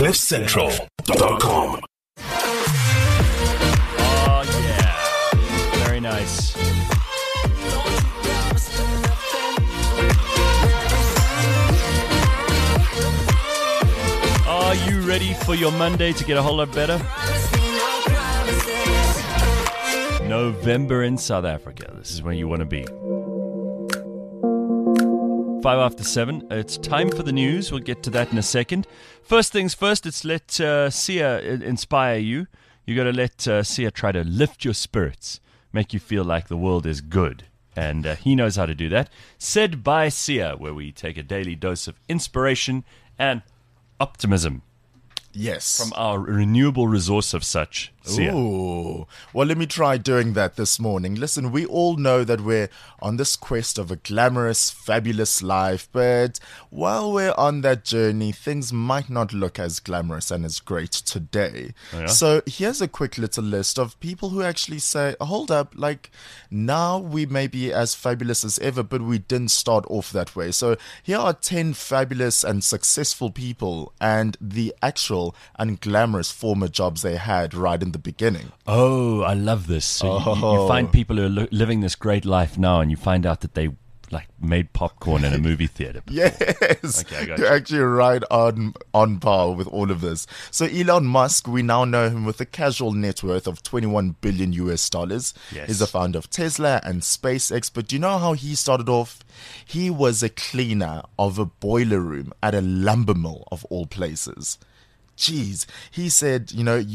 CliffCentral.com. Oh, yeah. Very nice. Are you ready for your Monday to get a whole lot better? November in South Africa. This is where you want to be. 7:05. It's time for the news. We'll get to that in a second. First things first, it's let Sia inspire you. You got to let Sia try to lift your spirits, make you feel like the world is good. And he knows how to do that. Said by Sia, where we take a daily dose of inspiration and optimism. Yes. From our renewable resource of such, Sia. Ooh. Well, let me try doing that this morning. Listen, we all know that we're on this quest of a glamorous, fabulous life, but while we're on that journey, things might not look as glamorous and as great today. Oh, yeah? So here's a quick little list of people who actually say, hold up, like now we may be as fabulous as ever, but we didn't start off that way. So here are 10 fabulous and successful people and the actual unglamorous former jobs they had right in the beginning. Oh, I love this. So you find people who are living this great life now, and you find out that they like made popcorn in a movie theater before. Yes, Okay, I got you're you. actually right on par with all of this. So Elon Musk, we now know him with a casual net worth of $21 billion US. Yes. He's the founder of Tesla and SpaceX. But do you know how he started off? He was a cleaner of a boiler room at a lumber mill of all places. Jeez, he said,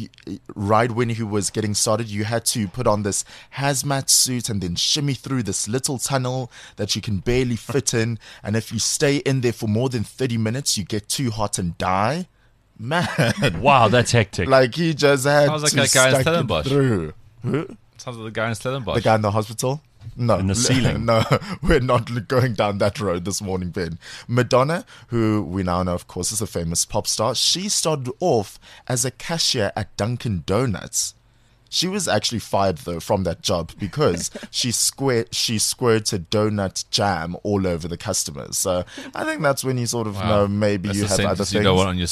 right when he was getting started, you had to put on this hazmat suit and then shimmy through this little tunnel that you can barely fit in. And if you stay in there for more than 30 minutes, you get too hot and die. Man, Wow, that's hectic. like he just had Sounds like to that guy in stack it Stellenbosch. through. Who? Sounds like the guy in Stellenbosch. The guy in the hospital? No. In the ceiling? No, we're not going down that road this morning, Ben. Madonna, who we now know, of course, is a famous pop star, she started off as a cashier at Dunkin' Donuts. She was actually fired, though, from that job because she squirted donut jam all over the customers. So I think that's when you sort of know maybe That's you the have other sentence things. you don't want on your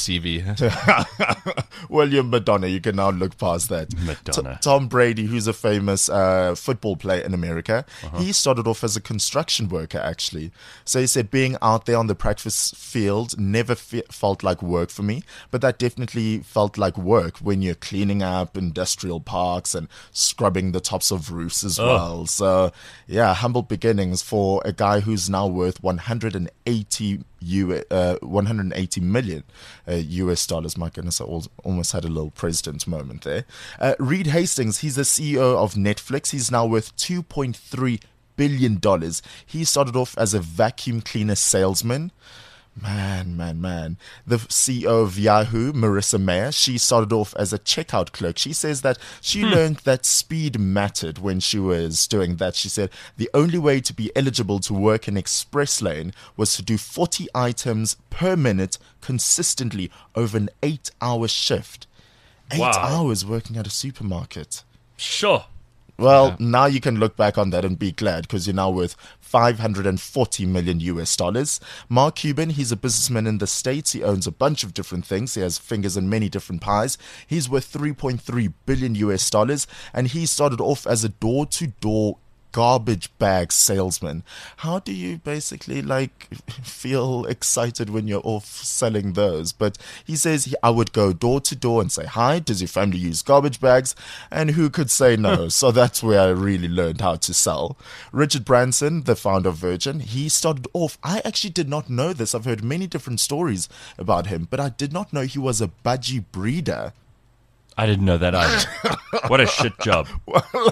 CV. Well, you're Madonna. You can now look past that. Madonna. Tom Brady, who's a famous football player in America, he started off as a construction worker, actually. So he said, being out there on the practice field never felt like work for me, but that definitely felt like work when you're cleaning up industrial parks and scrubbing the tops of roofs as well. So, yeah, humble beginnings for a guy who's now worth 180 million US dollars. My goodness, I almost had a little president moment there. Reed Hastings, he's the CEO of Netflix. He's now worth $2.3 billion. He started off as a vacuum cleaner salesman. Man. The CEO of Yahoo, Marissa Mayer, she started off as a checkout clerk. She says that she learned that speed mattered when she was doing that. She said the only way to be eligible to work in Express Lane was to do 40 items per minute consistently over an 8-hour shift. 8 Wow. hours working at a supermarket. Sure. Well, now you can look back on that and be glad because you're now worth $540 million US. Mark Cuban, he's a businessman in the States. He owns a bunch of different things. He has fingers in many different pies. He's worth $3.3 billion US, and he started off as a door-to-door garbage bag salesman. How do you basically feel excited when you're off selling those? But he says I would go door to door and say, hi, does your family use garbage bags? And who could say no? So that's where I really learned how to sell. Richard Branson, the founder of Virgin, he started off, I actually did not know this. I've heard many different stories about him, but I did not know he was a budgie breeder. I didn't know that either. What a shit job. Well,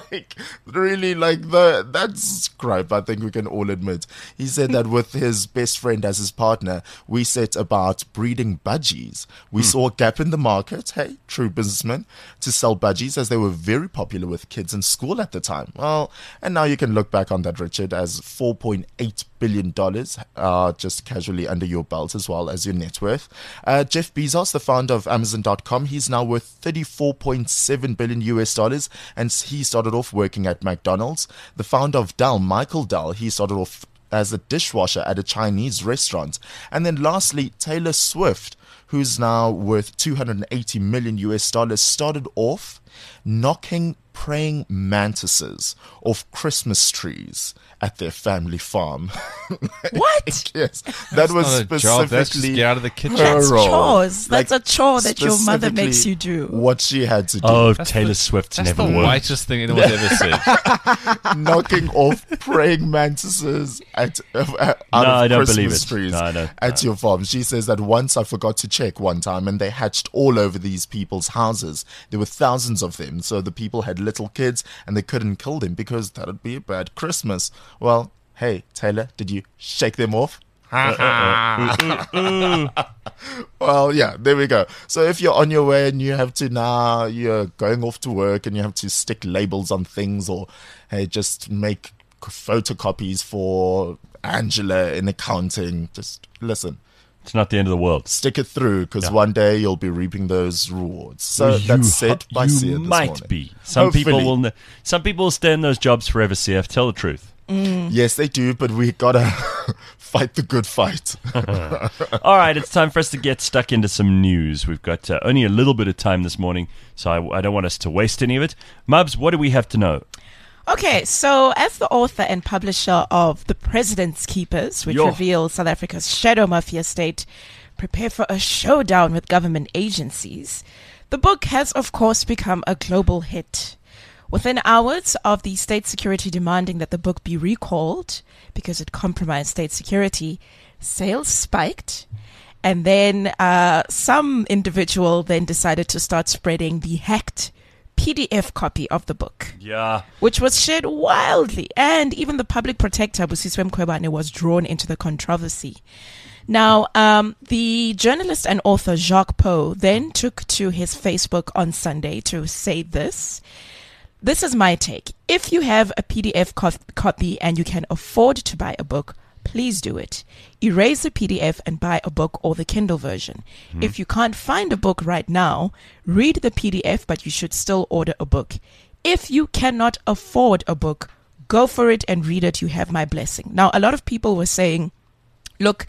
that's crap, I think we can all admit. He said that with his best friend as his partner, we set about breeding budgies. We saw a gap in the market, hey, true businessman, to sell budgies as they were very popular with kids in school at the time. Well, and now you can look back on that, Richard, as $4.8 billion just casually under your belt as well as your net worth. Jeff Bezos, the founder of Amazon.com, he's now worth $34.7 billion US, and he started off working at McDonald's. The founder of Dell, Michael Dell, he started off as a dishwasher at a Chinese restaurant. And then lastly, Taylor Swift, who's now worth 280 million US dollars, started off knocking praying mantises off Christmas trees at their family farm. What? Yes, that was Not a job. That's just specifically get out of the kitchen. her That's role. chores. That's Like, a chore that your mother specifically makes you do. What she had to do. Oh, That's Taylor the- Swift's That's never the worked. whitest thing anyone's ever said. Knocking off praying mantises out I of don't Christmas believe it. trees No, I don't. at your farm. She says that once I forgot to check one time and they hatched all over these people's houses. There were thousands of them. So the people had little kids and they couldn't kill them because that would be a bad Christmas. Well, hey, Taylor, did you shake them off? Well, yeah, there we go. So if you're on your way and you have to now, you're going off to work and you have to stick labels on things or, hey, just make photocopies for Angela in accounting, just listen, It's not the end of the world. stick it through because one day you'll be reaping those rewards. So that's said by Sia You this might morning. be. Some people Hopefully. will. Some people will stay in those jobs forever. CF, tell the truth. Yes, they do, but we gotta fight the good fight. All right, it's time for us to get stuck into some news. We've got only a little bit of time this morning, so I don't want us to waste any of it. Mubs, what do we have to know? Okay, so as the author and publisher of The President's Keepers, which Yo. reveals South Africa's shadow mafia state, prepare for a showdown with government agencies, the book has, of course, become a global hit. Within hours of the state security demanding that the book be recalled because it compromised state security, sales spiked. And then some individual then decided to start spreading the hacked PDF copy of the book, Yeah. which was shared wildly. And even the public protector, Busiswe Mkhwebane, was drawn into the controversy. Now, the journalist and author Jacques Poe then took to his Facebook on Sunday to say this. This is my take. If you have a PDF copy and you can afford to buy a book, please do it. Erase the PDF and buy a book or the Kindle version. If you can't find a book right now, read the PDF, but you should still order a book. If you cannot afford a book, go for it and read it. You have my blessing. Now, a lot of people were saying, look,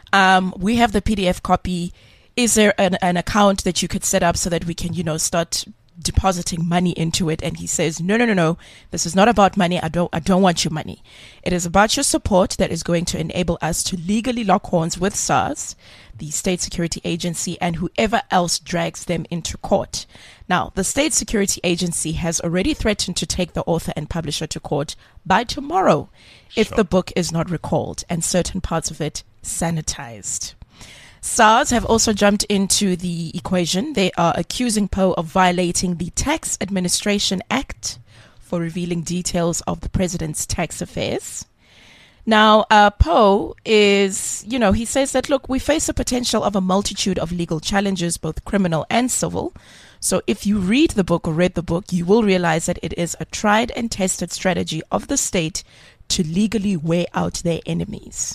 we have the PDF copy. Is there an account that you could set up so that we can, start depositing money into it? And he says, no, this is not about money. I don't want your money. It is about your support that is going to enable us to legally lock horns with SARS, the state security agency, and whoever else drags them into court. Now, the state security agency has already threatened to take the author and publisher to court by tomorrow if the book is not recalled and certain parts of it sanitized. SARS have also jumped into the equation. They are accusing Poe of violating the Tax Administration Act for revealing details of the president's tax affairs. Now, Poe is, he says that, look, we face the potential of a multitude of legal challenges, both criminal and civil. So if you read the book or read the book, you will realize that it is a tried and tested strategy of the state to legally weigh out their enemies.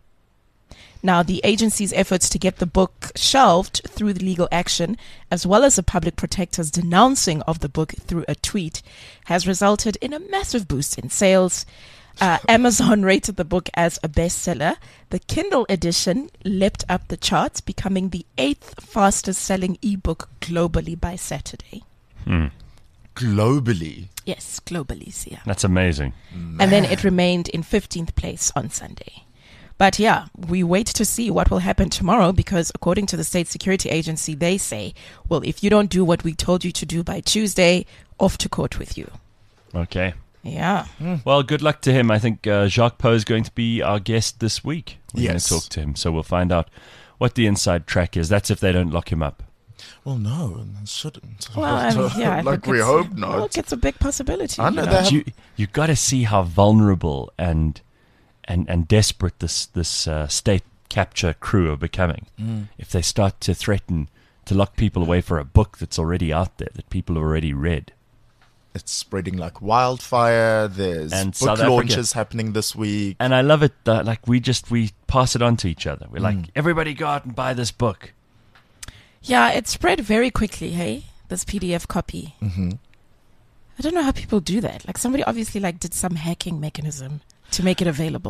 Now, the agency's efforts to get the book shelved through the legal action, as well as the public protector's denouncing of the book through a tweet, has resulted in a massive boost in sales. Amazon rated the book as a bestseller. The Kindle edition leapt up the charts, becoming the 8th fastest selling ebook globally by Saturday. Globally. Yes, globally, Sia. That's amazing. And then it remained in 15th place on Sunday. But yeah, we wait to see what will happen tomorrow because according to the State Security Agency, they say, well, if you don't do what we told you to do by Tuesday, off to court with you. Okay. Yeah. Well, good luck to him. I think Jacques Poe is going to be our guest this week. We're Yes. going to talk to him, so we'll find out what the inside track is. That's if they don't lock him up. Well, no, it shouldn't. Well, I like think we it's- hope not. Look, it's a big possibility. I know you know. that. You got to see how vulnerable and desperate this state capture crew are becoming. If they start to threaten to lock people away for a book that's already out there, that people have already read. It's spreading like wildfire. There's And book South Africa- launches happening this week. And I love it that we pass it on to each other. We're like, everybody go out and buy this book. Yeah, it spread very quickly, hey? This PDF copy. Mm-hmm. I don't know how people do that. Like somebody obviously did some hacking mechanism to make it available.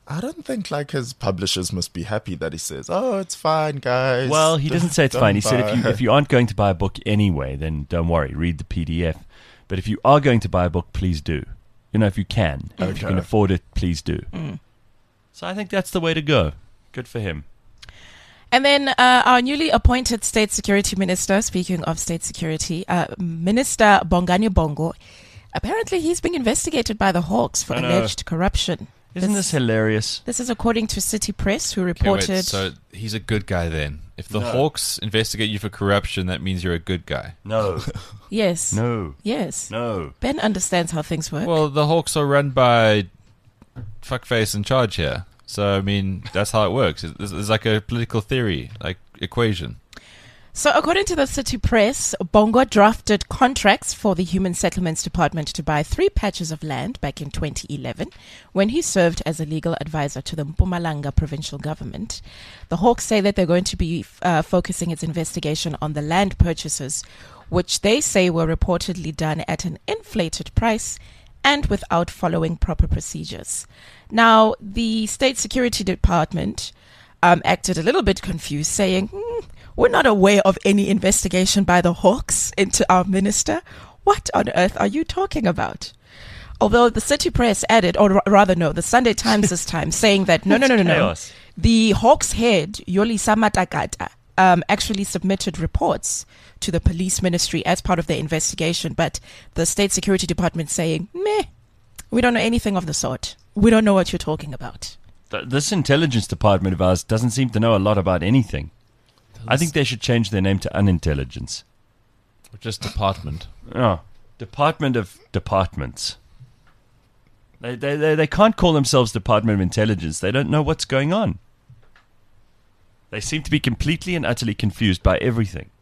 I don't think like his publishers must be happy that he says, "Oh, it's fine, guys." Well, he doesn't say it's Don't fine. He said buy." if you aren't going to buy a book anyway, then don't worry, read the PDF. But if you are going to buy a book, please do. If you can. If you can Okay. afford it, please do. So I think that's the way to go. Good for him. And then our newly appointed State Security Minister, speaking of state security, Minister Bongani Bongo, apparently he's being investigated by the Hawks for I know. alleged corruption. Isn't this hilarious? This is according to City Press, who Okay, wait, reported... so he's a good guy then. If the No. Hawks investigate you for corruption, that means you're a good guy. No. Yes. No. Yes. No. Ben understands how things work. Well, the Hawks are run by fuckface in charge here. So, I mean, that's how it works. It's like a political theory, like equation. So, according to the City Press, Bongo drafted contracts for the Human Settlements Department to buy 3 patches of land back in 2011 when he served as a legal advisor to the Mpumalanga provincial government. The Hawks say that they're going to be focusing its investigation on the land purchases, which they say were reportedly done at an inflated price and without following proper procedures. Now, the State Security Department acted a little bit confused, saying, we're not aware of any investigation by the Hawks into our minister. What on earth are you talking about? Although the City Press added, or rather no, the Sunday Times this time, saying that no. Chaos. The Hawks head, Yolisa Matakata, actually submitted reports to the police ministry as part of their investigation, but the State Security Department saying, meh, we don't know anything of the sort. We don't know what you're talking about. This intelligence department of ours doesn't seem to know a lot about anything. I think they should change their name to Unintelligence. Or just department. Oh, Department of Departments. They can't call themselves Department of Intelligence. They don't know what's going on. They seem to be completely and utterly confused by everything.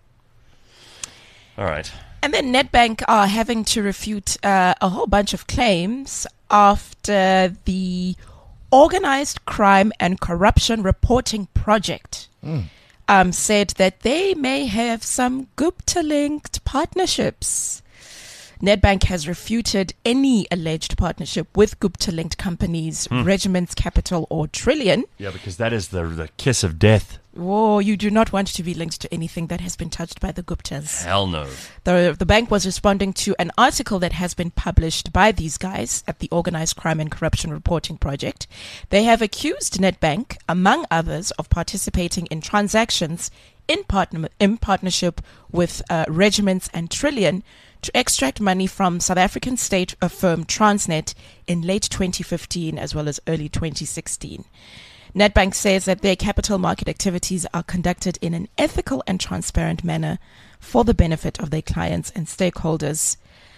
All right. And then Nedbank are having to refute a whole bunch of claims after the Organized Crime and Corruption Reporting Project said that they may have some Gupta-linked partnerships. Nedbank has refuted any alleged partnership with Gupta-linked companies, Regiments Capital or Trillion. Yeah, because that is the kiss of death. Oh, you do not want to be linked to anything that has been touched by the Guptas. Hell no. The bank was responding to an article that has been published by these guys at the Organized Crime and Corruption Reporting Project. They have accused Nedbank, among others, of participating in transactions in partnership with Regiments and Trillion to extract money from South African state firm Transnet in late 2015 as well as early 2016. Nedbank says that their capital market activities are conducted in an ethical and transparent manner for the benefit of their clients and stakeholders.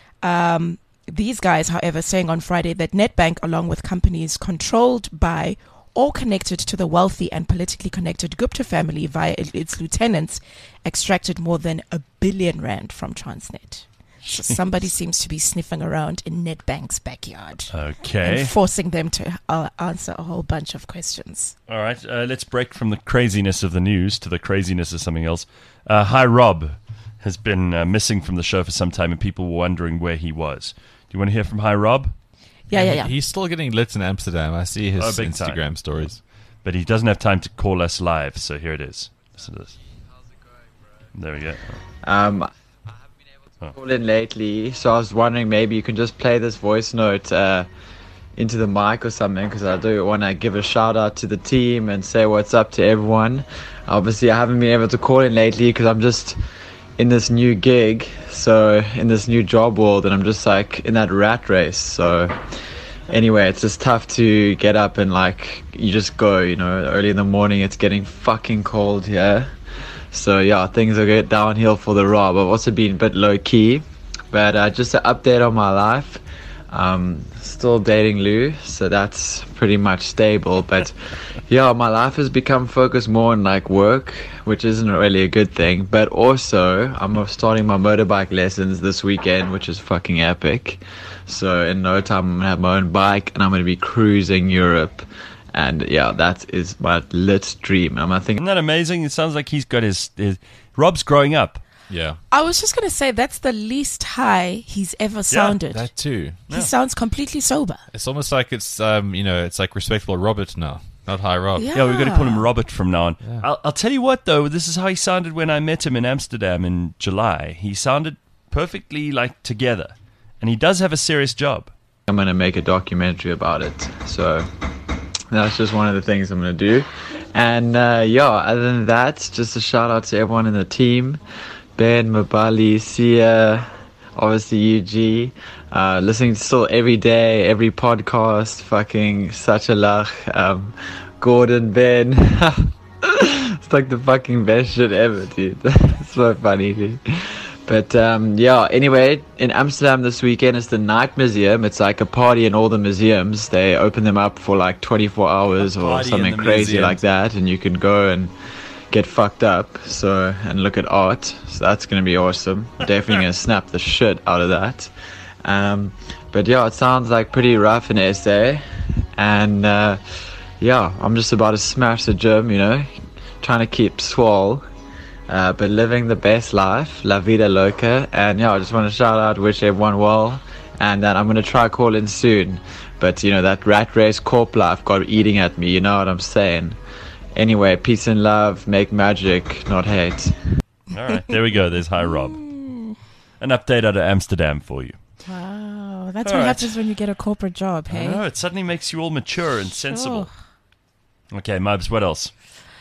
These guys, however, saying on Friday that Nedbank, along with companies controlled by or connected to the wealthy and politically connected Gupta family via its lieutenants, extracted more than R1 billion from Transnet. So somebody seems to be sniffing around in Nedbank's backyard. Okay. And forcing them to answer a whole bunch of questions. All right. Let's break from the craziness of the news to the craziness of something else. Hi, Rob has been missing from the show for some time, and people were wondering where he was. Do you want to hear from Hi, Rob? Yeah. He's still getting lit in Amsterdam. I see his big Instagram time. stories. But he doesn't have time to call us live, so here it is. Listen to this. How's it going, bro? There we go. I haven't been able to call in lately, so I was wondering maybe you can just play this voice note into the mic or something, because I do want to give a shout out to the team and say what's up to everyone. Obviously, I haven't been able to call in lately because I'm just in this new gig, so in this new job world, and I'm just like in that rat race. So anyway, it's just tough to get up and like you just go, you know, early in the morning. It's getting fucking cold here. So yeah, things are going downhill for the Rob. I've also been a bit low key, but just an update on my life. Still dating Lou, so that's pretty much stable. But yeah, my life has become focused more on like work, which isn't really a good thing. But also, I'm starting my motorbike lessons this weekend, which is fucking epic. So in no time, I'm gonna have my own bike and I'm gonna be cruising Europe. And yeah, that is my lit dream. I'm thinking. Isn't that amazing? It sounds like he's got his Rob's growing up. Yeah. I was just going to say that's the least high he's ever sounded. That too. He sounds completely sober. It's almost like it's it's like respectable Robert now, not High Rob. Yeah. Yeah, we've got to call him Robert from now on. Yeah. I'll tell you what, though, this is how he sounded when I met him in Amsterdam in July. He sounded perfectly like together, and he does have a serious job. I'm going to make a documentary about it. So that's just one of the things I'm going to do. And other than that, just a shout out to everyone in the team. Ben, Mabali, Sia, obviously UG. Listening still every day, every podcast. Fucking such a lach. Gordon, Ben. It's like the fucking best shit ever, dude. It's so funny, dude. But anyway, in Amsterdam this weekend is the Night Museum. It's like a party in all the museums. They open them up for like 24 hours or party in something the crazy museums. like that, and you can go and get fucked up and look at art. So that's going to be awesome. Definitely going to snap the shit out of that. But yeah, it sounds like pretty rough in SA. And I'm just about to smash the gym, trying to keep swole. But living the best life, La Vida Loca. And I just want to shout out, wish everyone well. And then I'm going to try call in soon. But, that rat race corp life got eating at me, you know what I'm saying? Anyway, peace and love, make magic, not hate. All right, there we go. There's High Rob. An update out of Amsterdam for you. Wow, that's All what right. happens when you get a corporate job, hey? I know, it suddenly makes you all mature and sensible. Oh. Okay, Mubs, what else?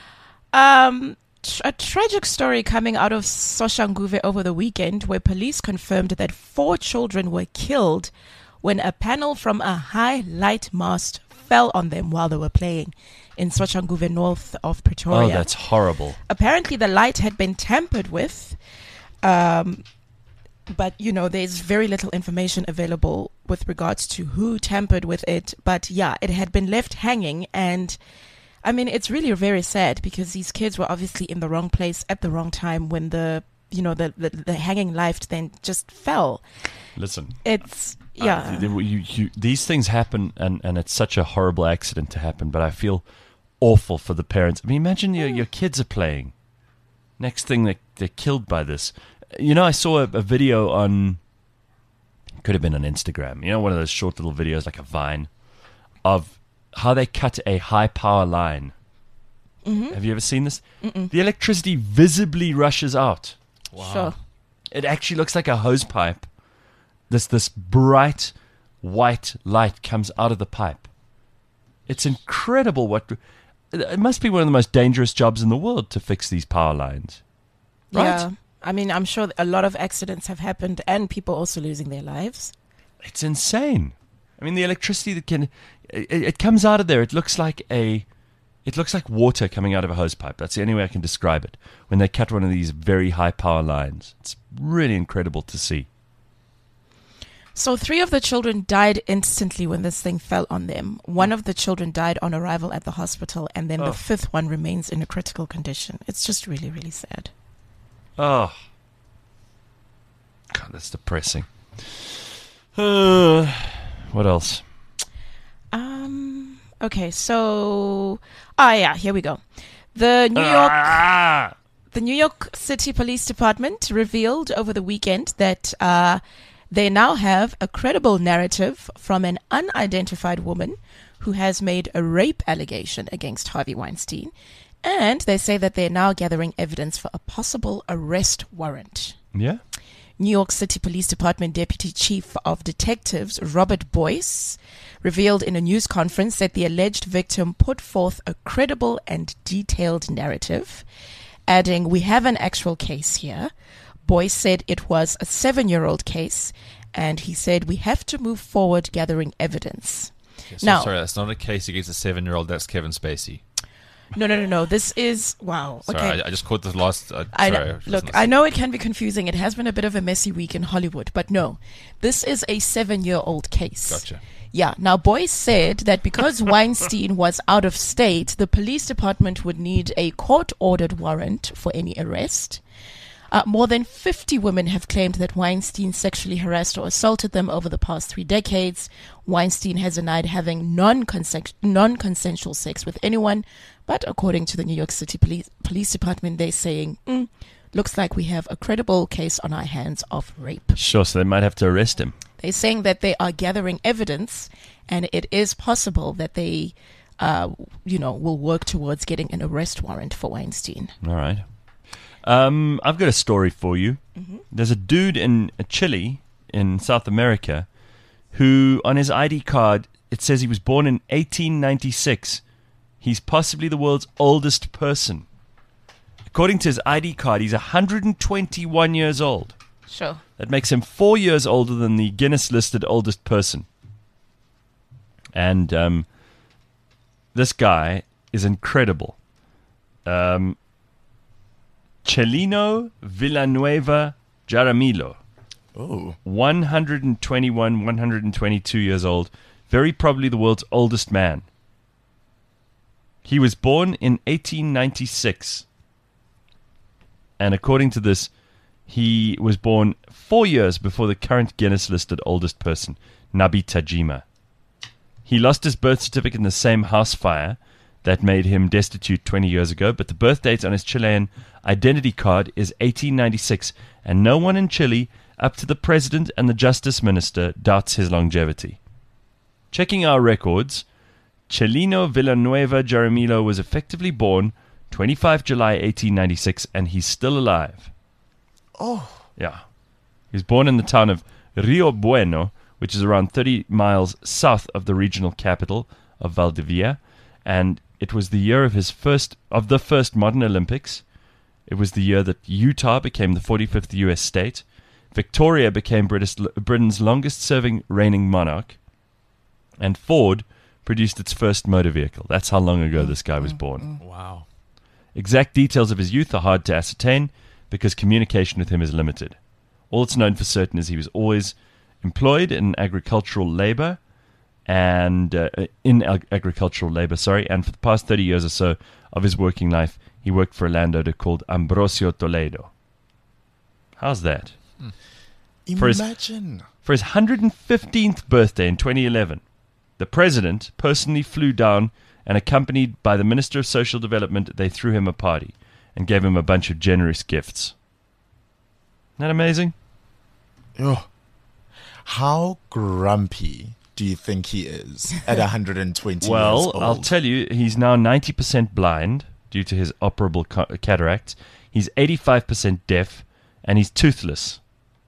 A tragic story coming out of Soshanguve over the weekend where police confirmed that 4 children were killed when a panel from a high light mast fell on them while they were playing in Soshanguve north of Pretoria. Oh, that's horrible. Apparently the light had been tampered with, but there's very little information available with regards to who tampered with it. But it had been left hanging, and I mean, it's really very sad because these kids were obviously in the wrong place at the wrong time when the hanging light then just fell. Listen. It's, these things happen, and it's such a horrible accident to happen, but I feel awful for the parents. I mean, imagine your kids are playing. Next thing, they're killed by this. I saw a video on, could have been on Instagram, one of those short little videos like a Vine, of how they cut a high power line. Mm-hmm. Have you ever seen this? Mm-mm. The electricity visibly rushes out. Wow. Sure. It actually looks like a hose pipe. This bright white light comes out of the pipe. It's incredible it must be one of the most dangerous jobs in the world to fix these power lines. Right? Yeah. I mean, I'm sure a lot of accidents have happened and people also losing their lives. It's insane. I mean, the electricity that it comes out of there. It looks like water coming out of a hose pipe. That's the only way I can describe it. When they cut one of these very high power lines, it's really incredible to see. So 3 of the children died instantly when this thing fell on them. 1 of the children died on arrival at the hospital, and then the 5th one remains in a critical condition. It's just really, really sad. Oh, God, that's depressing. What else? Okay, so here we go. The New York City Police Department revealed over the weekend that they now have a credible narrative from an unidentified woman who has made a rape allegation against Harvey Weinstein. And they say that they're now gathering evidence for a possible arrest warrant. Yeah? New York City Police Department Deputy Chief of Detectives Robert Boyce revealed in a news conference that the alleged victim put forth a credible and detailed narrative, adding, "We have an actual case here." Boyce said it was a 7-year-old case, and he said, "We have to move forward gathering evidence." Now, sorry, that's not a case against a 7-year-old. That's Kevin Spacey. No. This is, wow. Sorry, okay. I just caught the last. I know it can be confusing. It has been a bit of a messy week in Hollywood, but no, this is a 7-year-old case. Gotcha. Yeah. Now, Boyce said that because Weinstein was out of state, the police department would need a court-ordered warrant for any arrest. More than 50 women have claimed that Weinstein sexually harassed or assaulted them over the past 3 decades. Weinstein has denied having non-consensual sex with anyone, but according to the New York City Police Department, they're saying looks like we have a credible case on our hands of rape. Sure, so they might have to arrest him. They're saying that they are gathering evidence, and it is possible that they, will work towards getting an arrest warrant for Weinstein. All right. I've got a story for you. There's a dude in Chile in South America who, on his ID card, it says he was born in 1896. He's possibly the world's oldest person. According to his ID card, he's 121 years old. Sure. That makes him 4 years older than the Guinness-listed oldest person. And this guy is incredible. Chelino Villanueva Jaramillo. Oh. 121, 122 years old. Very probably the world's oldest man. He was born in 1896. And according to this, he was born 4 years before the current Guinness-listed oldest person, Nabi Tajima. He lost his birth certificate in the same house fire that made him destitute 20 years ago, but the birth date on his Chilean identity card is 1896, and no one in Chile, up to the president and the justice minister, doubts his longevity. Checking our records, Chelino Villanueva Jaramillo was effectively born 25 July 1896, and he's still alive. Oh. Yeah. He was born in the town of Rio Bueno, which is around 30 miles south of the regional capital of Valdivia, and it was the year of the first modern Olympics. It was the year that Utah became the 45th U.S. state. Victoria became Britain's longest-serving reigning monarch, and Ford produced its first motor vehicle. That's how long ago this guy was born. Wow. Exact details of his youth are hard to ascertain because communication with him is limited. All that's known for certain is he was always employed in agricultural labor, and and for the past 30 years or so of his working life, he worked for a landowner called Ambrosio Toledo. How's that? Imagine. For his 115th birthday in 2011, the president personally flew down, and accompanied by the Minister of Social Development, they threw him a party and gave him a bunch of generous gifts. Isn't that amazing? Oh. How grumpy do you think he is at 120 years old? Well, I'll tell you, he's now 90% blind due to his operable cataracts. He's 85% deaf, and he's toothless.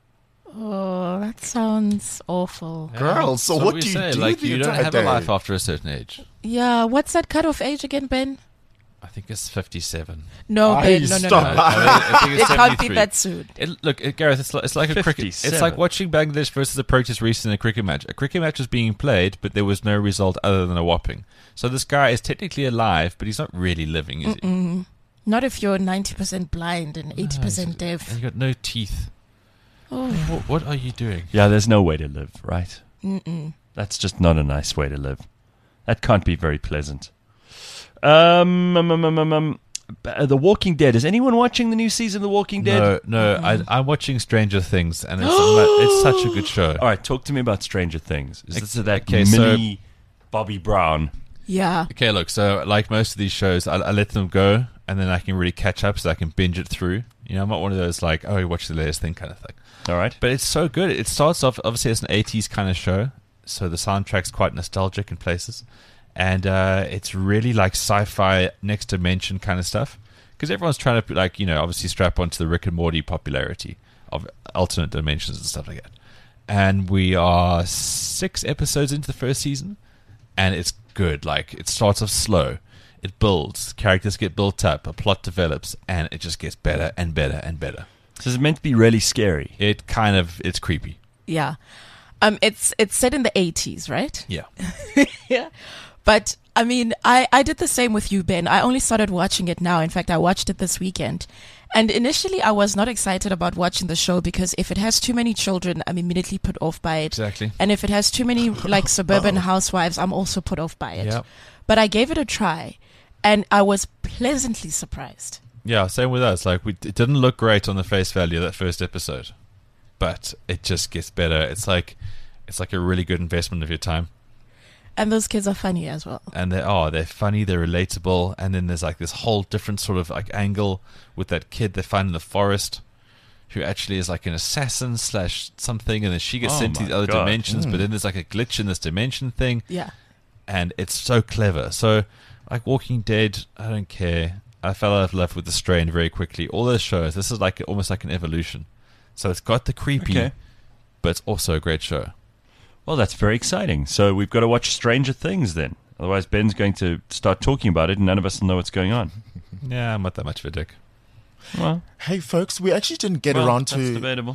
Oh, that sounds awful. Girl, so what we do you say, do like, the you don't entire have day? a life after a certain age. Yeah, what's that cutoff age again, Ben? I think it's 57. No, Aye, Ben, no. stop. I think It it's can't be 73. that soon. Gareth, it's like a cricket. It's 57. like watching Bangladesh versus a protest recently in a cricket match. A cricket match was being played, but there was no result other than a whopping. So this guy is technically alive, but he's not really living, is he? Not if you're 90% blind and 80% deaf. And you got no teeth. Oh. What are you doing? Yeah, there's no way to live, right? That's just not a nice way to live. That can't be very pleasant. The Walking Dead. Is anyone watching the new season of The Walking Dead? No. I'm watching Stranger Things, and it's such a good show. All right, talk to me about Stranger Things. Is this that Okay, so- mini Bobby Brown? Yeah. Okay, look, so like most of these shows, I let them go, and then I can really catch up so I can binge it through. You know, I'm not one of those like, oh, you watch the latest thing kind of thing. All right. But it's so good. It starts off, obviously, as an 80s kind of show, so the soundtrack's quite nostalgic in places. And it's really like sci-fi next dimension kind of stuff. Because everyone's trying to, like, you know, obviously strap onto the Rick and Morty popularity of alternate dimensions and stuff like that. And we are 6 episodes into the first season, and it's good. Like, it starts off slow. It builds. Characters get built up. A plot develops, and it just gets better and better and better. So is it meant to be really scary? It's creepy. Yeah. It's set in the 80s, right? Yeah. Yeah. But I mean, I did the same with you, Ben. I only started watching it now. In fact, I watched it this weekend. And initially, I was not excited about watching the show because if it has too many children, I'm immediately put off by it. Exactly. And if it has too many like suburban housewives, I'm also put off by it. Yep. But I gave it a try, and I was pleasantly surprised. Yeah, same with us. Like, it didn't look great on the face value of that first episode, but it just gets better. It's like a really good investment of your time. And those kids are funny as well. And they're funny, they're relatable, and then there's like this whole different sort of like angle with that kid they find in the forest, who actually is like an assassin / something, and then she gets sent to my these other God. dimensions, but then there's like a glitch in this dimension thing, Yeah. and it's so clever. So, like Walking Dead, I don't care. I fell out of love with The Strain very quickly. All those shows, this is like almost like an evolution. So it's got the creepy, Okay. but it's also a great show. Well, that's very exciting. So we've got to watch Stranger Things then. Otherwise, Ben's going to start talking about it and none of us will know what's going on. Yeah, I'm not that much of a dick. Well, Hey, folks, we actually didn't get well, around that's to. debatable.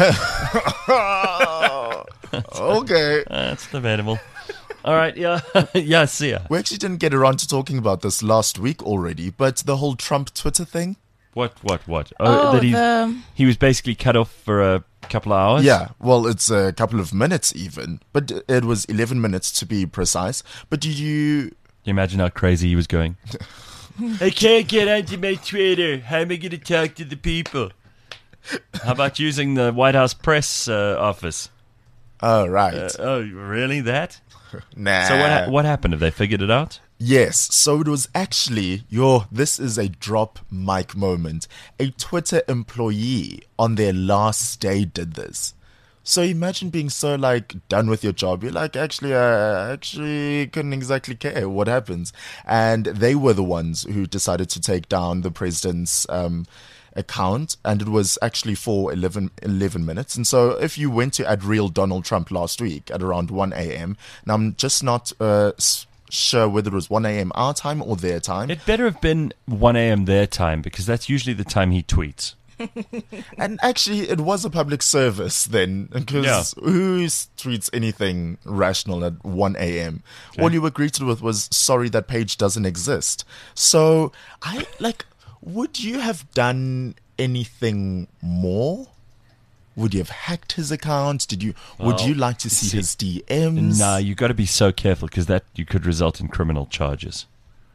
Okay. That's debatable. All right, yeah. Yeah, see ya. We actually didn't get around to talking about this last week already, but the whole Trump Twitter thing. What? Oh, That he was basically cut off for a couple of hours? Yeah, well, it's a couple of minutes even, but it was 11 minutes to be precise. But did you. Can you imagine how crazy he was going? I can't get onto my Twitter. How am I going to talk to the people? How about using the White House press office? Oh, right. Oh, really? That? Nah. So what happened? Have they figured it out? Yes, so it was actually this is a drop mic moment. A Twitter employee on their last day did this. So imagine being so like done with your job. You're like, actually, I actually couldn't exactly care what happens. And they were the ones who decided to take down the president's account, and it was actually for 11 minutes. And so if you went to @RealDonaldTrump last week at around 1 a.m., now I'm just not sure whether it was 1 a.m. our time or their time. It better have been 1 a.m. their time, because that's usually the time he tweets. And actually, it was a public service then, because who tweets anything rational at 1 a.m.? Okay. All you were greeted with was, sorry, that page doesn't exist. So, would you have done anything more? Would you have hacked his account? Would you like to see his DMs? Nah, you got to be so careful, because that you could result in criminal charges.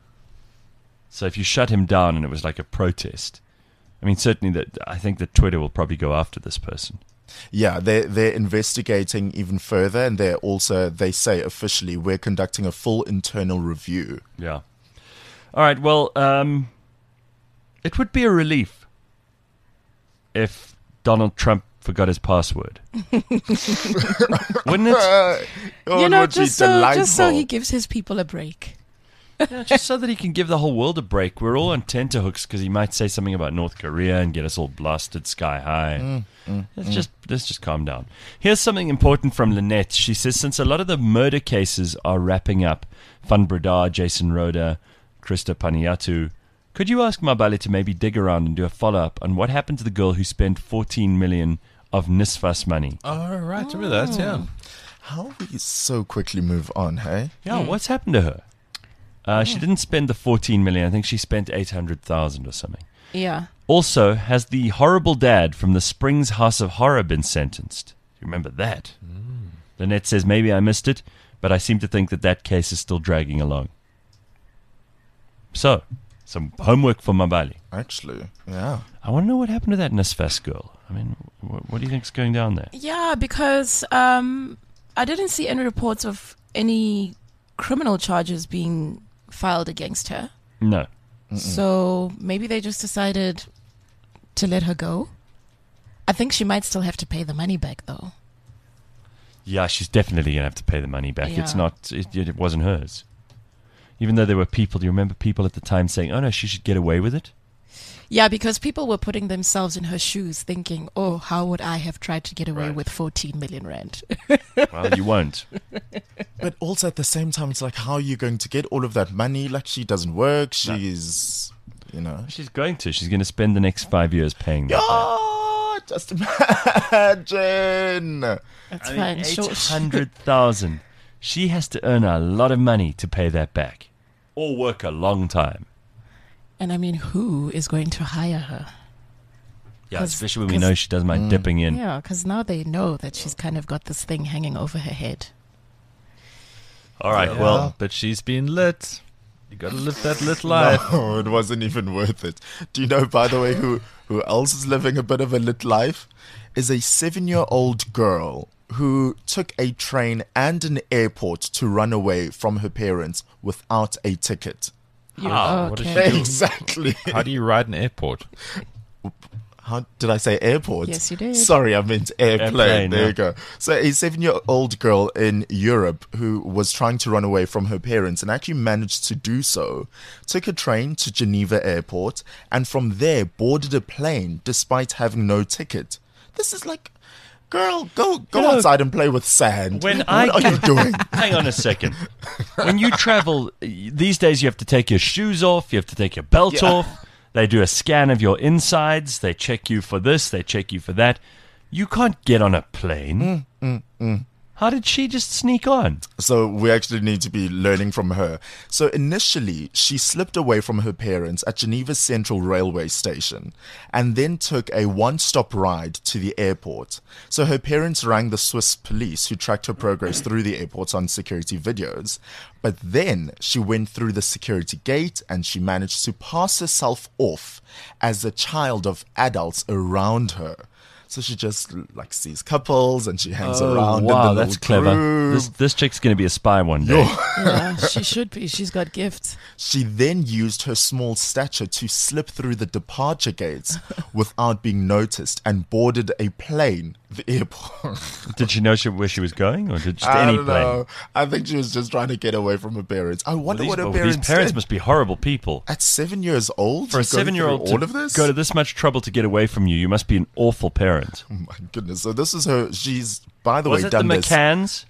So if you shut him down and it was like a protest, I mean, certainly I think that Twitter will probably go after this person. Yeah, they're investigating even further, and they say officially, we're conducting a full internal review. Yeah. All right. Well, it would be a relief if Donald Trump forgot his password. Wouldn't it? just so he gives his people a break. Yeah, just so that he can give the whole world a break. We're all on tenterhooks because he might say something about North Korea and get us all blasted sky high. Let's just calm down. Here's something important from Lynette. She says, since a lot of the murder cases are wrapping up, Van Breda, Jason Roda, Krista Paniatu, could you ask Mabale to maybe dig around and do a follow-up on what happened to the girl who spent 14 million of NSFAS money? Oh, right. Remember that, yeah. How we so quickly move on, hey? Yeah, what's happened to her? She didn't spend the 14 million. I think she spent 800,000 or something. Yeah. Also, has the horrible dad from the Springs House of Horror been sentenced? You remember that? Lynette says, maybe I missed it, but I seem to think that case is still dragging along. So, some homework for Mabali. Actually, yeah. I want to know what happened to that NSFAS girl. I mean, what do you think's going down there? Yeah, because I didn't see any reports of any criminal charges being filed against her. No. So maybe they just decided to let her go. I think she might still have to pay the money back, though. Yeah, she's definitely going to have to pay the money back. Yeah. It's not, it wasn't hers. Even though there were people, do you remember people at the time saying, oh no, she should get away with it? Yeah, because people were putting themselves in her shoes thinking, oh, how would I have tried to get away Right. with 14 million rand? Well, you won't. But also at the same time, it's like, how are you going to get all of that money? Like, she doesn't work. She's, She's going to. She's going to spend the next 5 years paying that back. Oh, just imagine. That's I fine. mean, Sure. 800,000. She has to earn a lot of money to pay that back. Or work a long time. And I mean, who is going to hire her? Yeah, 'Cause- especially when we 'cause- know she doesn't mind dipping in. Yeah, because now they know that she's kind of got this thing hanging over her head. All right, Yeah. well, But she's been lit. You got to live that little life. No, it wasn't even worth it. Do you know, by the way, who else is living a bit of a lit life? Is a 7-year-old girl who took a train and an airport to run away from her parents without a ticket. How? What does Okay. she do? Exactly. How do you ride an airport? How did I say airport? Yes, you did. Sorry, I meant airplane. Airplane, There yeah. you go. So a 7-year-old girl in Europe who was trying to run away from her parents and actually managed to do so, took a train to Geneva airport and from there boarded a plane despite having no ticket. This is like, girl, go know, outside and play with sand. when what I are you doing? Hang on a second. When you travel, these days you have to take your shoes off, you have to take your belt Yeah. off. They do a scan of your insides. They check you for this. They check you for that. You can't get on a plane. How did she just sneak on? So we actually need to be learning from her. So initially, she slipped away from her parents at Geneva Central Railway Station and then took a one-stop ride to the airport. So her parents rang the Swiss police who tracked her progress through the airport on security videos. But then she went through the security gate and she managed to pass herself off as a child of adults around her. So she just like sees couples and she hangs around. wow, in the that's little clever. group. This chick's going to be a spy one day. Yeah, she should be. She's got gifts. She then used her small stature to slip through the departure gates without being noticed and boarded a plane, the airport. Did she know where she was going, or did just I any don't plane? know. I think she was just trying to get away from her parents. I wonder what her These parents parents did. must be horrible people. At 7 years old? For a to go through 7-year-old all to of this? go to this much trouble to get away from you, you must be an awful parent. Oh my goodness. So this is her. She's, by the Was way, it the done this. McCanns?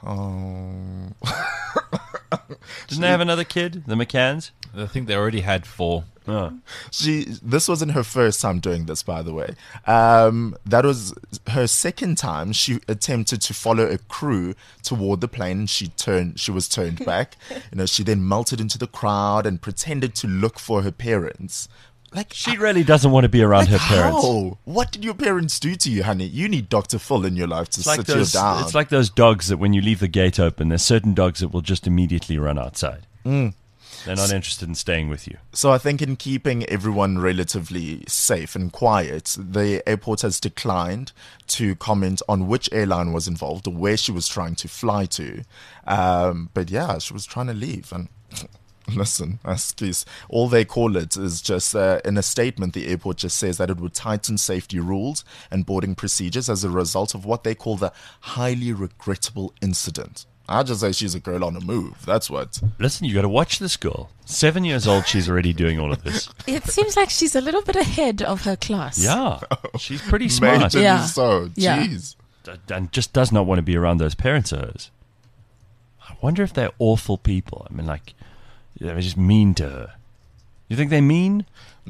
Oh. Didn't they have another kid? The McCanns? I think they already had 4. Oh. This wasn't her first time doing this, by the way. That was her second time. She attempted to follow a crew toward the plane and she was turned back. She then melted into the crowd and pretended to look for her parents. Like, She really doesn't want to be around her parents. how? What did your parents do to you, honey? You need Dr. Phil in your life to It's like, sit you down. it's like those dogs that when you leave the gate open, there's certain dogs that will just immediately run outside. They're not interested in staying with you. So I think in keeping everyone relatively safe and quiet, the airport has declined to comment on which airline was involved or where she was trying to fly to. But yeah, she was trying to leave. And listen, excuse, all they call it is just, in a statement, the airport just says that it would tighten safety rules and boarding procedures as a result of what they call the highly regrettable incident. I just say she's a girl on the move. That's what. Listen, you got to watch this girl. 7 years old, she's already doing all of this. It seems like she's a little bit ahead of her class. Yeah, she's pretty smart. Majorly Yeah. so. Yeah. Jeez. And just does not want to be around those parents of hers. I wonder if they're awful people. I mean, like, they're just mean to her. You think they're mean?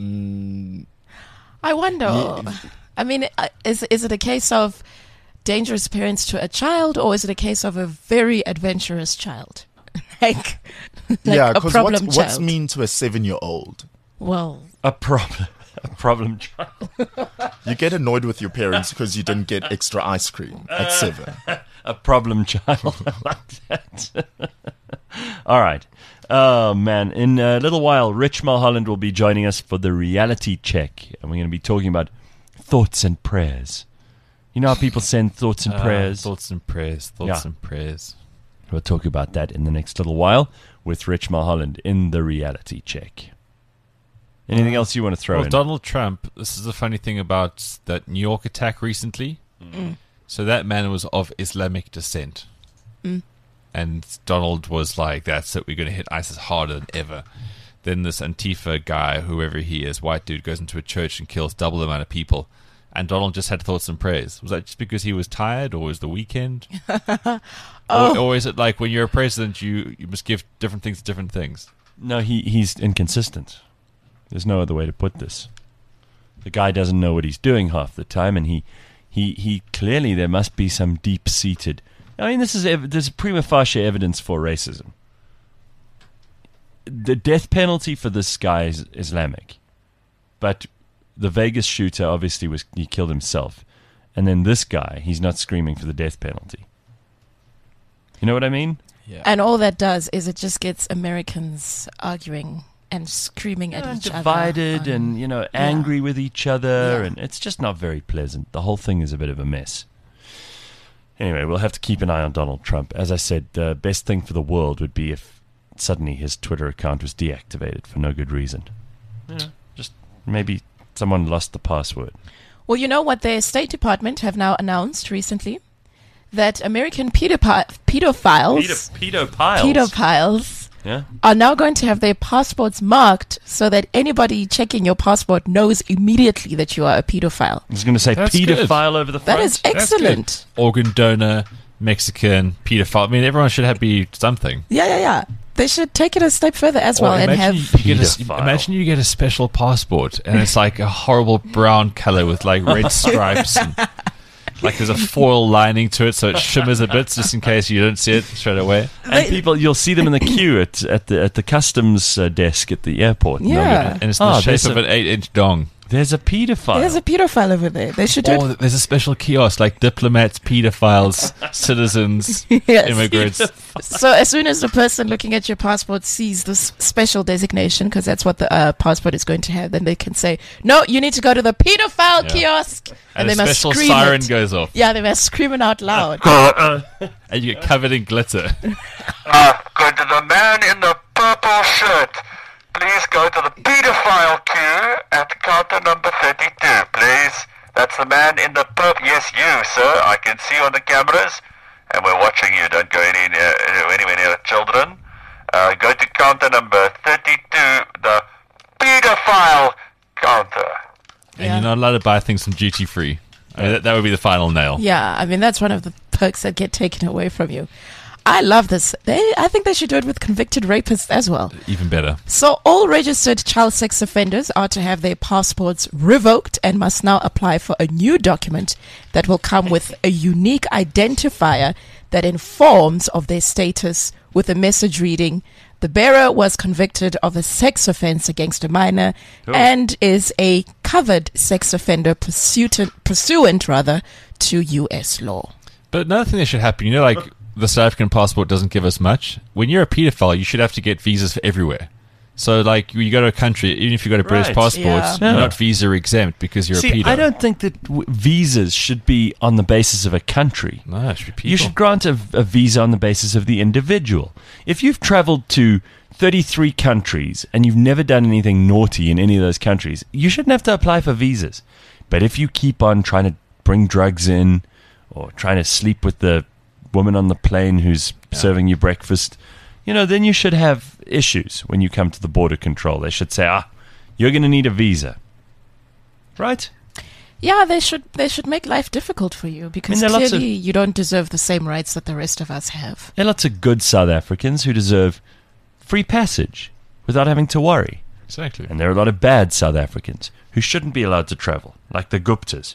I wonder. I mean, is it a case of dangerous parents to a child, or is it a case of a very adventurous child? like Yeah, a because problem what's child. mean to a 7-year-old? Well, A problem child. You get annoyed with your parents because you didn't get extra ice cream at 7. A problem child. I like that. All right. Oh, man. In a little while, Rich Mulholland will be joining us for the reality check. And we're going to be talking about thoughts and prayers. You know how people send thoughts and prayers? Thoughts and prayers. Yeah. Thoughts and prayers. We'll talk about that in the next little while with Rich Mulholland in the reality check. Anything else you want to throw Well, in? Donald Trump, this is the funny thing about that New York attack recently. So that man was of Islamic descent. And Donald was like, that's it, we're going to hit ISIS harder than ever. Then this Antifa guy, whoever he is, white dude, goes into a church and kills double the amount of people. And Donald just had thoughts and prayers. Was that just because he was tired, or was the weekend? Or is it like when you're a president, you must give different things to different things? No, he's inconsistent. There's no other way to put this. The guy doesn't know what he's doing half the time, and he clearly there must be some deep-seated. I mean, there's prima facie evidence for racism. The death penalty for this guy is Islamic, but the Vegas shooter obviously he killed himself, and then this guy, he's not screaming for the death penalty. You know what I mean? Yeah. And all that does is it just gets Americans arguing and screaming at each divided other. and angry with each other, Yeah. and it's just not very pleasant. The whole thing is a bit of a mess. Anyway, we'll have to keep an eye on Donald Trump. As I said, the best thing for the world would be if suddenly his Twitter account was deactivated for no good reason. Just maybe someone lost the password. Well, you know what the State Department have now announced recently? That American pedophiles Pedophiles. Yeah. are now going to have their passports marked so that anybody checking your passport knows immediately that you are a pedophile. I was going to say That's pedophile over the That front. is That's excellent. good. Organ donor, Mexican, pedophile. I mean, everyone should be something. Yeah. They should take it a step further as well and have. Imagine you get a special passport and it's like a horrible brown color with like red stripes and like there's a foil lining to it so it shimmers a bit just in case you don't see it straight away. And people, you'll see them in the queue at the customs desk at the airport. Yeah. And it's in the shape of an 8-inch dong. There's a pedophile. There's a pedophile over there. They should do Or there's a special kiosk like diplomats, pedophiles, citizens, Yes. immigrants. So as soon as the person looking at your passport sees this special designation, because that's what the passport is going to have, then they can say, "No, you need to go to the pedophile kiosk," And they a must special scream siren it. goes off. Yeah, they must scream it out loud. And you get covered in glitter. Go to the man in the purple shirt. Please go to the pedophile queue at counter number 32, please. That's the man in the purple. Yes, you, sir. I can see you on the cameras, and we're watching you. Don't go anywhere near the children. Go to counter number 32, the pedophile counter. And Yeah. you're not allowed to buy things from duty free. I mean, that would be the final nail. Yeah, I mean that's one of the perks that get taken away from you. I love this. I think they should do it with convicted rapists as well. Even better. So all registered child sex offenders are to have their passports revoked and must now apply for a new document that will come with a unique identifier that informs of their status with a message reading, "The bearer was convicted of a sex offense against a minor and is a covered sex offender pursuant to U.S. law." But another thing that should happen, like the South African passport doesn't give us much. When you're a pedophile, you should have to get visas for everywhere. So, like, you go to a country, even if you got a British Right. passport, Yeah. you're not visa exempt because you're a See, pedo. I don't think that visas should be on the basis of a country. No, it should be people. You should grant a visa on the basis of the individual. If you've traveled to 33 countries and you've never done anything naughty in any of those countries, you shouldn't have to apply for visas. But if you keep on trying to bring drugs in or trying to sleep with the woman on the plane who's serving you breakfast, then you should have issues when you come to the border control. They should say, you're going to need a visa. Right? Yeah, they should make life difficult for you because there are lots clearly you don't deserve the same rights that the rest of us have. There are lots of good South Africans who deserve free passage without having to worry. Exactly. And there are a lot of bad South Africans who shouldn't be allowed to travel, like the Guptas.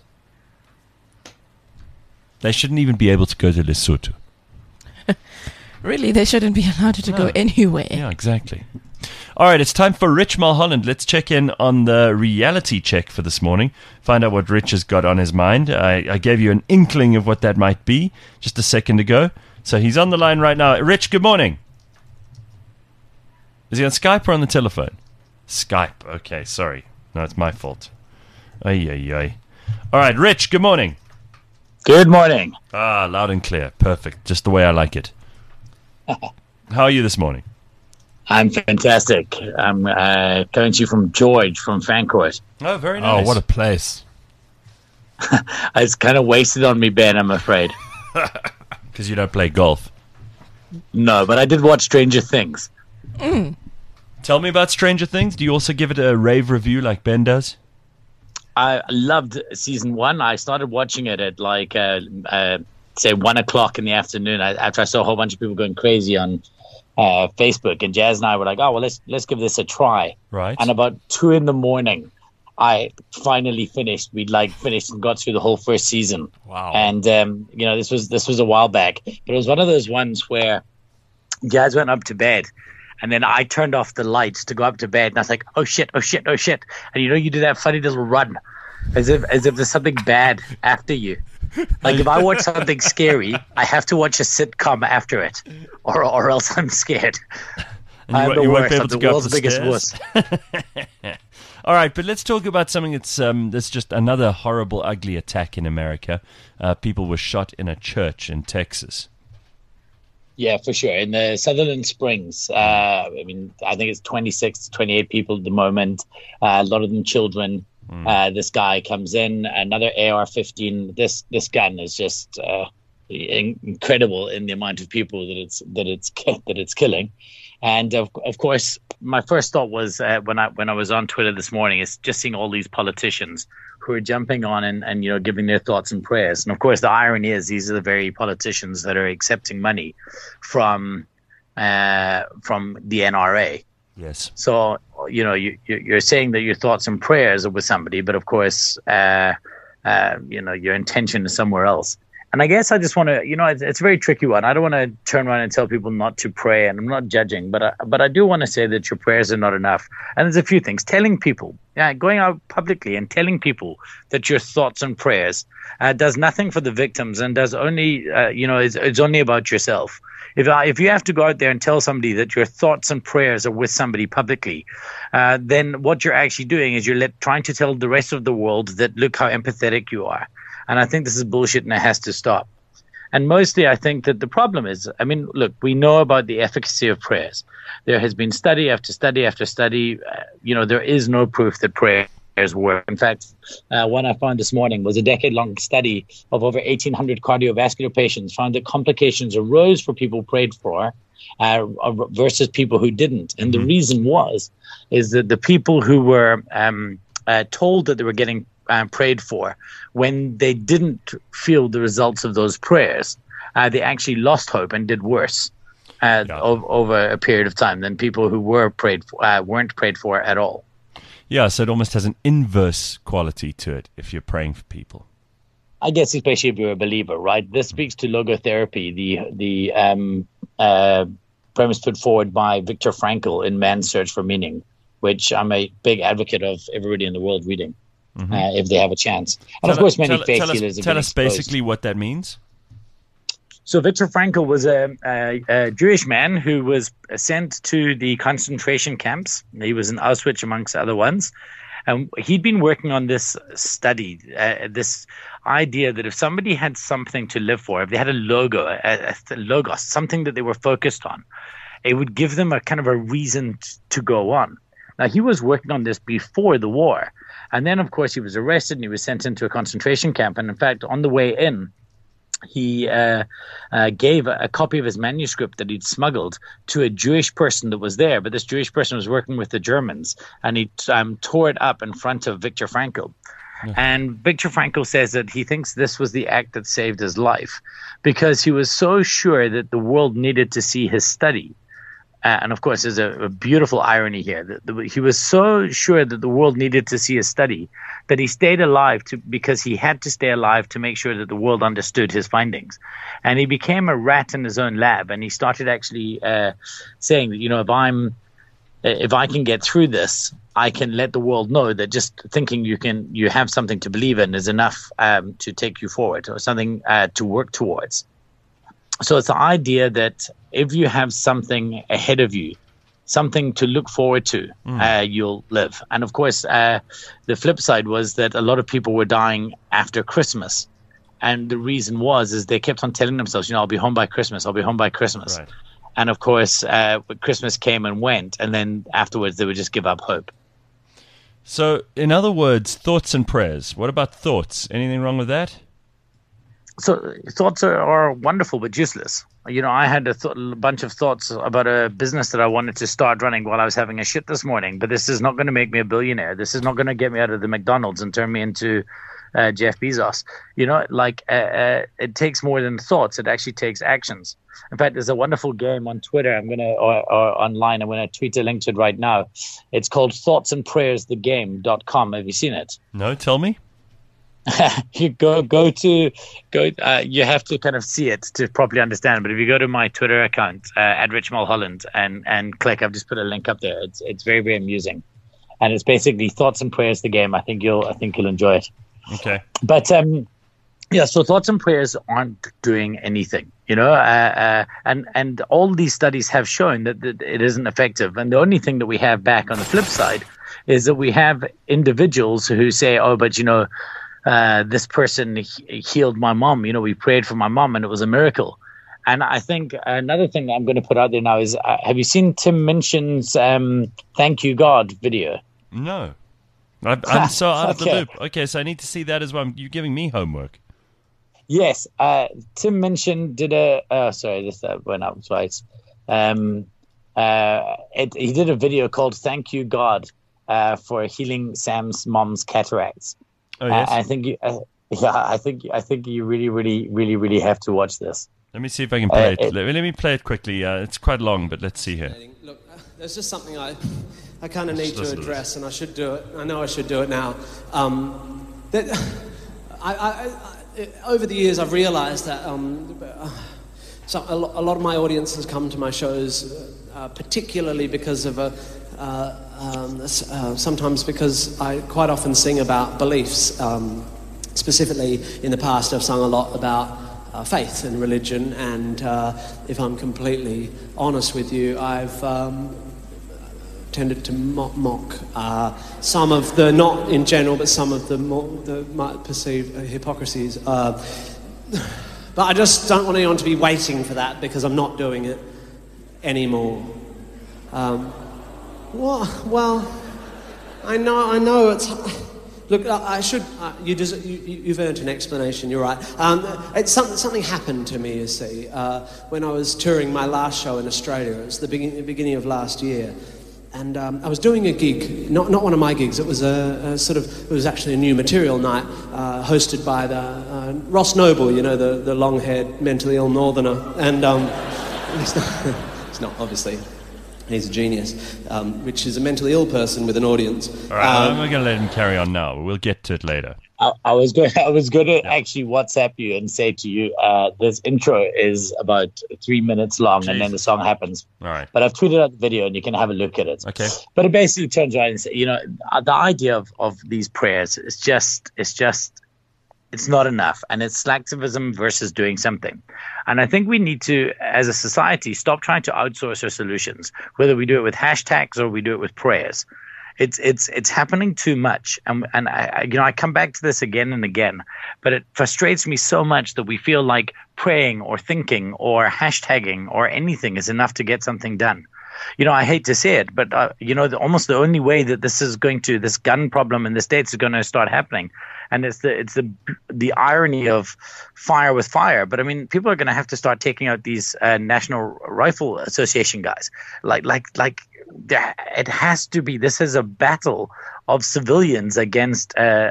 They shouldn't even be able to go to Lesotho. Really, they shouldn't be allowed to go anywhere. Yeah, exactly. All right, it's time for Rich Mulholland. Let's check in on the reality check for this morning. Find out what Rich has got on his mind. I gave you an inkling of what that might be just a second ago. So he's on the line right now. Rich, good morning. Is he on Skype or on the telephone? Skype. Okay, sorry. No, it's my fault. Ay. All right, Rich, good morning. Good morning. Loud and clear. Perfect. Just the way I like it. How are you this morning? I'm fantastic. I'm coming to you from George from Fancourt. Oh, very nice. Oh, what a place. It's kind of wasted on me, Ben, I'm afraid. Because you don't play golf. No, but I did watch Stranger Things. Tell me about Stranger Things. Do you also give it a rave review like Ben does? I loved season 1. I started watching it at say 1 o'clock in the afternoon after I saw a whole bunch of people going crazy on Facebook. And Jazz and I were like, oh, well, let's give this a try. Right. And about 2 in the morning, I finally finished. We'd finished and got through the whole first season. Wow. And this was a while back, but it was one of those ones where Jazz went up to bed, and then I turned off the lights to go up to bed, and I was like, oh shit, and you do that funny little run, as if there's something bad after you. Like if I watch something scary, I have to watch a sitcom after it, or else I'm scared. And I'm the you won't worst. be able I'm to the go up world's the biggest stairs. wuss. All right, but let's talk about something that's just another horrible, ugly attack in America. People were shot in a church in Texas. Yeah, for sure. In the Sutherland Springs, I think it's 26, 28 people at the moment. A lot of them children. This guy comes in, another AR-15. This gun is just incredible in the amount of people that it's killing. And of course, my first thought was when I was on Twitter this morning is just seeing all these politicians who are jumping on and giving their thoughts and prayers. And of course, the irony is these are the very politicians that are accepting money from the NRA. Yes. So you're saying that your thoughts and prayers are with somebody, but of course, your intention is somewhere else. And I guess I just want to, it's a very tricky one. I don't want to turn around and tell people not to pray, and I'm not judging, but I do want to say that your prayers are not enough. And there's a few things. Telling people, going out publicly and telling people that your thoughts and prayers does nothing for the victims and does only, it's only about yourself. If you have to go out there and tell somebody that your thoughts and prayers are with somebody publicly, then what you're actually doing is you're trying to tell the rest of the world that look how empathetic you are. And I think this is bullshit and it has to stop. And mostly I think that the problem is, look, we know about the efficacy of prayers. There has been study after study after study. There is no proof that prayers work. In fact, one I found this morning was a decade-long study of over 1,800 cardiovascular patients found that complications arose for people prayed for versus people who didn't. And the reason is that the people who were told that they were getting prayed for, when they didn't feel the results of those prayers, they actually lost hope and did worse over a period of time than people who weren't prayed for at all. Yeah, so it almost has an inverse quality to it if you're praying for people. I guess especially if you're a believer, right? This speaks to logotherapy, the premise put forward by Viktor Frankl in Man's Search for Meaning, which I'm a big advocate of everybody in the world reading. If they have a chance. And of course, many faith healers have tell been us exposed. basically what that means. So Viktor Frankl was a Jewish man who was sent to the concentration camps. He was in Auschwitz amongst other ones. And he'd been working on this study, this idea that if somebody had something to live for, if they had a logos, something that they were focused on, it would give them a kind of a reason to go on. Now, he was working on this before the war. And then, of course, he was arrested and he was sent into a concentration camp. And in fact, on the way in, he gave a copy of his manuscript that he'd smuggled to a Jewish person that was there. But this Jewish person was working with the Germans, and he tore it up in front of Viktor Frankl. Yeah. And Viktor Frankl says that he thinks this was the act that saved his life because he was so sure that the world needed to see his study. And of course, there's a beautiful irony here. He was so sure that the world needed to see his study that he stayed alive because he had to stay alive to make sure that the world understood his findings. And he became a rat in his own lab. And he started actually saying that, if I can get through this, I can let the world know that just thinking you have something to believe in is enough to take you forward or something to work towards. So it's the idea that if you have something ahead of you, something to look forward to, you'll live. And of course, the flip side was that a lot of people were dying after Christmas. And the reason is they kept on telling themselves, I'll be home by Christmas. I'll be home by Christmas. Right. And of course, Christmas came and went. And then afterwards, they would just give up hope. So in other words, thoughts and prayers. What about thoughts? Anything wrong with that? So thoughts are wonderful but useless. I had a bunch of thoughts about a business that I wanted to start running while I was having a shit this morning, but this is not going to make me a billionaire. This is not going to get me out of the McDonald's and turn me into Jeff Bezos. It takes more than thoughts. It actually takes actions. In fact, there's a wonderful game on Twitter. or online. I'm going to tweet a link to it right now. It's called thoughtsandprayersthegame.com. Have you seen it? No, tell me. You go. You have to kind of see it to properly understand. But if you go to my Twitter account at Rich Mulholland and click, I've just put a link up there. It's very, very amusing, and it's basically Thoughts and Prayers the game. I think you'll enjoy it. Okay. But Yeah, so thoughts and prayers aren't doing anything, and all these studies have shown that it isn't effective. And the only thing that we have back on the flip side is that we have individuals who say, oh, but this person healed my mom. We prayed for my mom and it was a miracle. And I think another thing that I'm going to put out there now is, have you seen Tim Minchin's Thank You God video? No. I'm so out of the Okay. loop. Okay, so I need to see that as well. You're giving me homework. Yes, Tim Minchin did this went up twice. He did a video called "Thank You God" for healing Sam's mom's cataracts. Oh, yes. I think you really, really, really, really have to watch this. Let me see if I can play it. Let me play it quickly. It's quite long, but let's see here. Look, there's just something I kind of need to address, and I should do it. I know I should do it now. Over the years, I've realised that a lot of my audience has come to my shows, particularly because of sometimes because I quite often sing about beliefs. Specifically, in the past, I've sung a lot about faith and religion, and if I'm completely honest with you, I've tended to mock some of the, not in general, but some of the might perceived hypocrisies. But I just don't want anyone to be waiting for that, because I'm not doing it anymore. Well, I know it's. Look, I should. You've earned an explanation. You're right. Something happened to me. You see, when I was touring my last show in Australia. It was the beginning of last year, and I was doing a gig. Not one of my gigs. It was it was actually a new material night, hosted by the Ross Noble. The long-haired, mentally ill northerner, and he's not obviously. He's a genius, which is a mentally ill person with an audience. All right, I'm going to let him carry on now. We'll get to it later. I was going to actually WhatsApp you and say to you, this intro is about 3 minutes long, and then the song happens. All right. But I've tweeted out the video, and you can have a look at it. Okay. But it basically turns around and says, the idea of these prayers is just it's not enough, and it's slacktivism versus doing something. And I think we need to, as a society, stop trying to outsource our solutions, whether we do it with hashtags or we do it with prayers. It's happening too much, and I come back to this again and again, but it frustrates me so much that we feel like praying or thinking or hashtagging or anything is enough to get something done. I hate to say it, but almost the only way that this gun problem in the States is going to start happening, and it's the irony of fire with fire. But I mean, people are going to have to start taking out these National Rifle Association guys. It has to be. This is a battle of civilians against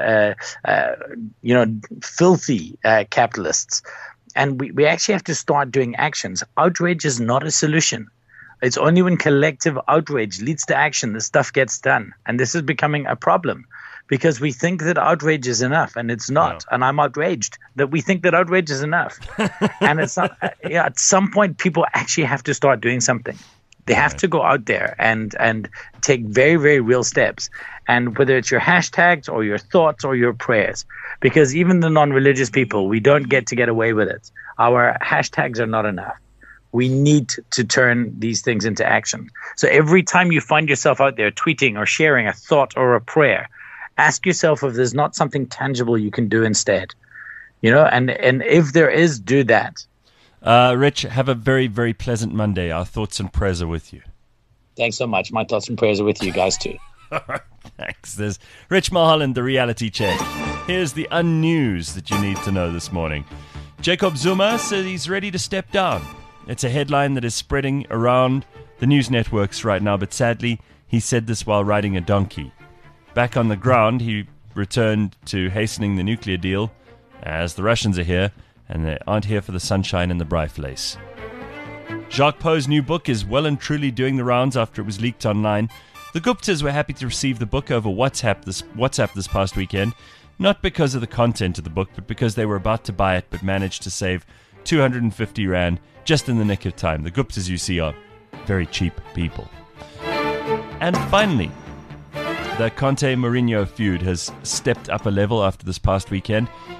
filthy capitalists, and we actually have to start doing actions. Outrage is not a solution. It's only when collective outrage leads to action that stuff gets done. And this is becoming a problem because we think that outrage is enough, and it's not. No. And I'm outraged that we think that outrage is enough. And it's not. At some point, people actually have to start doing something. They have to go out there and take very, very real steps. And whether it's your hashtags or your thoughts or your prayers, because even the non-religious people, we don't get away with it. Our hashtags are not enough. We need to turn these things into action. So every time you find yourself out there tweeting or sharing a thought or a prayer, ask yourself if there's not something tangible you can do instead. And if there is, do that. Rich, have a very, very pleasant Monday. Our thoughts and prayers are with you. Thanks so much. My thoughts and prayers are with you guys too. All right, thanks. There's Rich Mulholland, the reality check. Here's the unnews that you need to know this morning. Jacob Zuma says he's ready to step down. It's a headline that is spreading around the news networks right now, but sadly, he said this while riding a donkey. Back on the ground, he returned to hastening the nuclear deal, as the Russians are here, and they aren't here for the sunshine and the Bryflace. Jacques Poe's new book is well and truly doing the rounds after it was leaked online. The Guptas were happy to receive the book over WhatsApp this past weekend, not because of the content of the book, but because they were about to buy it but managed to save 250 Rand just in the nick of time. The Guptas, you see, are very cheap people. And finally, the Conte-Mourinho feud has stepped up a level after this past weekend.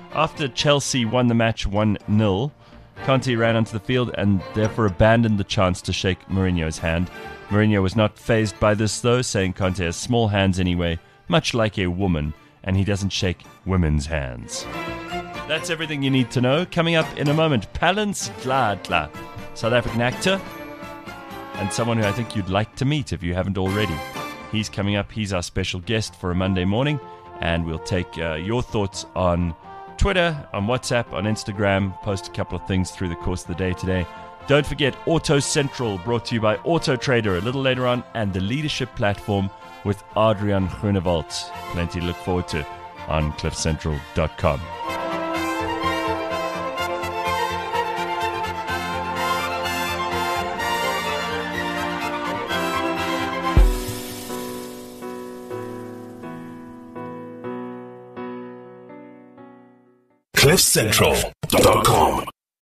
After Chelsea won the match 1-0, Conte ran onto the field and therefore abandoned the chance to shake Mourinho's hand. Mourinho was not fazed by this though, saying Conte has small hands anyway, much like a woman, and he doesn't shake women's hands. That's everything you need to know. Coming up in a moment, Pallan Skladla, South African actor, and someone who I think you'd like to meet if you haven't already. He's coming up. He's our special guest for a Monday morning, and we'll take your thoughts on Twitter, on WhatsApp, on Instagram. Post a couple of things through the course of the day today. Don't forget Auto Central, brought to you by Auto Trader a little later on, and the Leadership Platform with Adrian Groenewald. Plenty to look forward to on cliffcentral.com. cliffcentral.com